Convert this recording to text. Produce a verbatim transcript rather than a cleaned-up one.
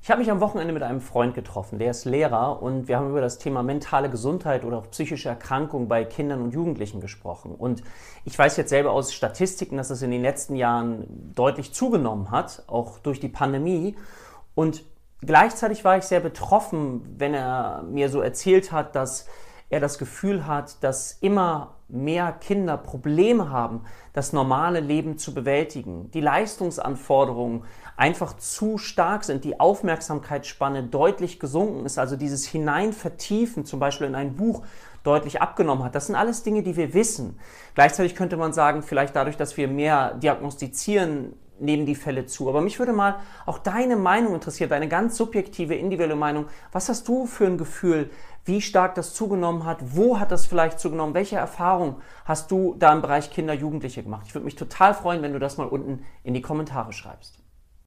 Ich habe mich am Wochenende mit einem Freund getroffen, der ist Lehrer und wir haben über das Thema mentale Gesundheit oder auch psychische Erkrankung bei Kindern und Jugendlichen gesprochen. Und ich weiß jetzt selber aus Statistiken, dass es in den letzten Jahren deutlich zugenommen hat, auch durch die Pandemie. Und gleichzeitig war ich sehr betroffen, wenn er mir so erzählt hat, dass er das Gefühl hat, dass immer mehr Kinder Probleme haben, das normale Leben zu bewältigen. Die Leistungsanforderungen einfach zu stark sind, die Aufmerksamkeitsspanne deutlich gesunken ist, also dieses Hineinvertiefen zum Beispiel in ein Buch deutlich abgenommen hat. Das sind alles Dinge, die wir wissen. Gleichzeitig könnte man sagen, vielleicht dadurch, dass wir mehr diagnostizieren, nehmen die Fälle zu. Aber mich würde mal auch deine Meinung interessieren, deine ganz subjektive, individuelle Meinung. Was hast du für ein Gefühl, wie stark das zugenommen hat? Wo hat das vielleicht zugenommen? Welche Erfahrungen hast du da im Bereich Kinder, Jugendliche gemacht? Ich würde mich total freuen, wenn du das mal unten in die Kommentare schreibst.